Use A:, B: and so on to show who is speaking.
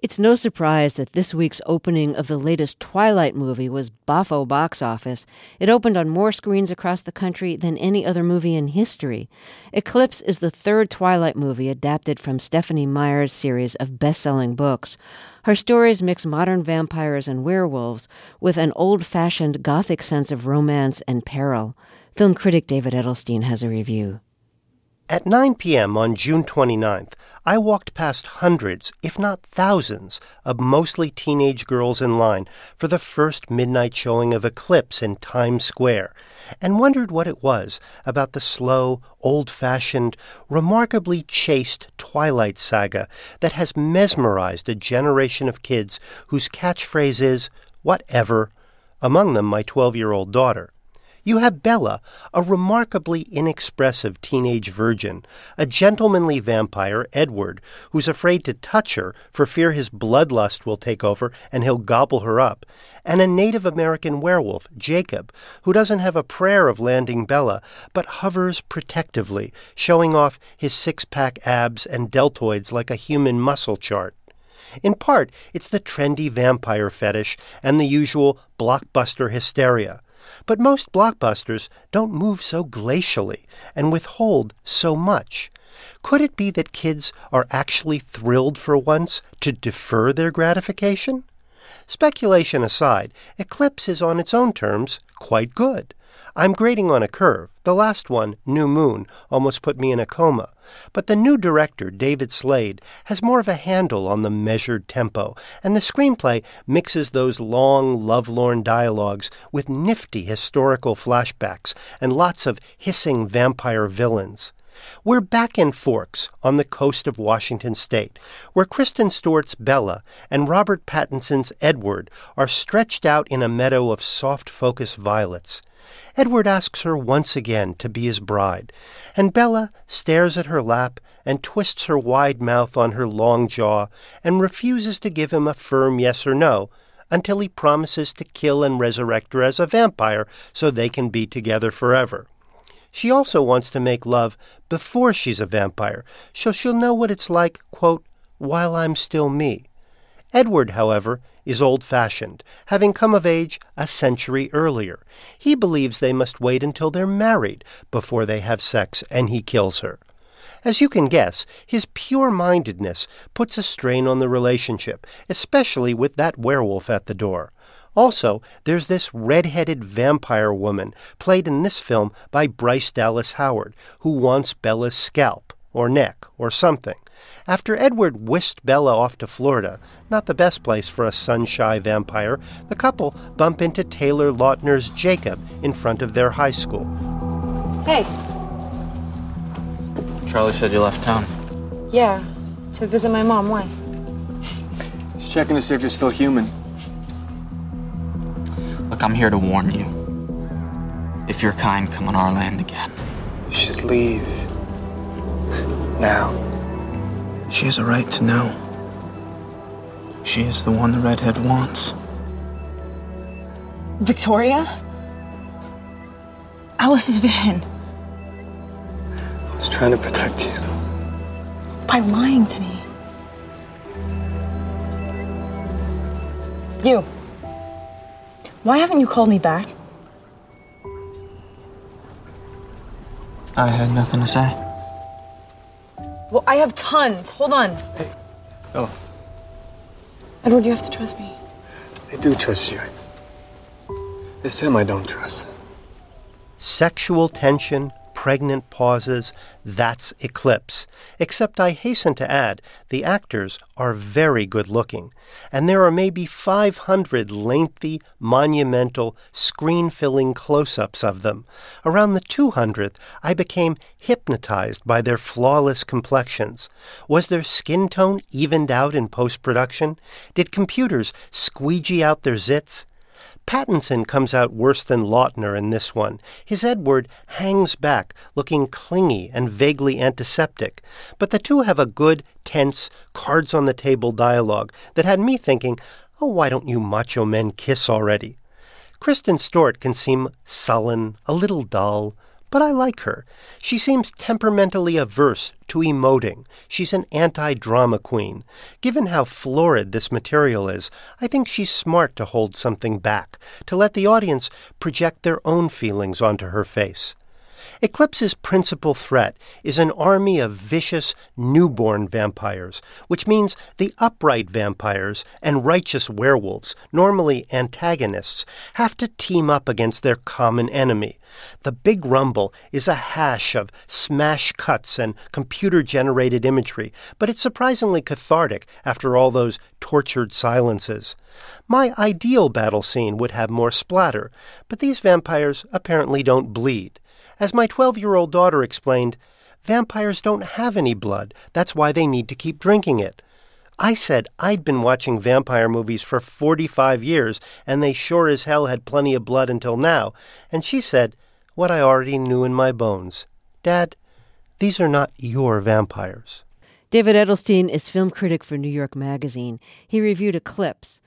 A: It's no surprise that this week's opening of the latest Twilight movie was boffo box office. It opened on more screens across the country than any other movie in history. Eclipse is the third Twilight movie adapted from Stephenie Meyer's series of best-selling books. Her stories mix modern vampires and werewolves with an old-fashioned Gothic sense of romance and peril. Film critic David Edelstein has a review.
B: At 9 p.m. on June 29th, I walked past hundreds, if not thousands, of mostly teenage girls in line for the first midnight showing of Eclipse in Times Square, and wondered what it was about the slow, old-fashioned, remarkably chaste Twilight saga that has mesmerized a generation of kids whose catchphrase is, "whatever," among them my 12-year-old daughter. You have Bella, a remarkably inexpressive teenage virgin, a gentlemanly vampire, Edward, who's afraid to touch her for fear his bloodlust will take over and he'll gobble her up, and a Native American werewolf, Jacob, who doesn't have a prayer of landing Bella, but hovers protectively, showing off his six-pack abs and deltoids like a human muscle chart. In part, it's the trendy vampire fetish and the usual blockbuster hysteria. But most blockbusters don't move so glacially and withhold so much. Could it be that kids are actually thrilled for once to defer their gratification? Speculation aside, Eclipse is on its own terms quite good. I'm grading on a curve. The last one, New Moon, almost put me in a coma. But the new director, David Slade, has more of a handle on the measured tempo, and the screenplay mixes those long, lovelorn dialogues with nifty historical flashbacks and lots of hissing vampire villains. We're back in Forks, on the coast of Washington State, where Kristen Stewart's Bella and Robert Pattinson's Edward are stretched out in a meadow of soft-focus violets. Edward asks her once again to be his bride, and Bella stares at her lap and twists her wide mouth on her long jaw and refuses to give him a firm yes or no until he promises to kill and resurrect her as a vampire so they can be together forever. She also wants to make love before she's a vampire, so she'll know what it's like, quote, while I'm still me. Edward, however, is old-fashioned, having come of age a century earlier. He believes they must wait until they're married before they have sex, and he kills her. As you can guess, his pure-mindedness puts a strain on the relationship, especially with that werewolf at the door. Also, there's this red-headed vampire woman, played in this film by Bryce Dallas Howard, who wants Bella's scalp, or neck, or something. After Edward whisked Bella off to Florida, not the best place for a sun-shy vampire, the couple bump into Taylor Lautner's Jacob in front of their high school.
C: Hey.
D: Charlie said you left town.
C: Yeah, to visit my mom. Why?
E: He's checking to see if you're still human.
D: Look, I'm here to warn you. If your kind come on our land again.
E: You should leave. Now.
D: She has a right to know. She is the one the redhead wants.
C: Victoria? Alice's vision.
E: I was trying to protect you.
C: By lying to me. You. Why haven't you called me back?
D: I had nothing to say.
C: Well, I have tons. Hold on.
E: Hey. Oh.
C: Edward, you have to trust me.
E: I do trust you. It's him I don't trust.
B: Sexual tension, pregnant pauses, that's Eclipse. Except I hasten to add, the actors are very good-looking, and there are maybe 500 lengthy, monumental, screen-filling close-ups of them. Around the 200th, I became hypnotized by their flawless complexions. Was their skin tone evened out in post-production? Did computers squeegee out their zits? Pattinson comes out worse than Lautner in this one. His Edward hangs back, looking clingy and vaguely antiseptic. But the two have a good, tense, cards-on-the-table dialogue that had me thinking, oh, why don't you macho men kiss already? Kristen Stewart can seem sullen, a little dull, But I like her. She seems temperamentally averse to emoting. She's an anti-drama queen. Given how florid this material is, I think she's smart to hold something back, to let the audience project their own feelings onto her face. Eclipse's principal threat is an army of vicious, newborn vampires, which means the upright vampires and righteous werewolves, normally antagonists, have to team up against their common enemy. The Big Rumble is a hash of smash cuts and computer-generated imagery, but it's surprisingly cathartic after all those tortured silences. My ideal battle scene would have more splatter, but these vampires apparently don't bleed. As my 12-year-old daughter explained, vampires don't have any blood. That's why they need to keep drinking it. I said I'd been watching vampire movies for 45 years, and they sure as hell had plenty of blood until now. And she said what I already knew in my bones. Dad, these are not your vampires.
A: David Edelstein is film critic for New York Magazine. He reviewed Eclipse.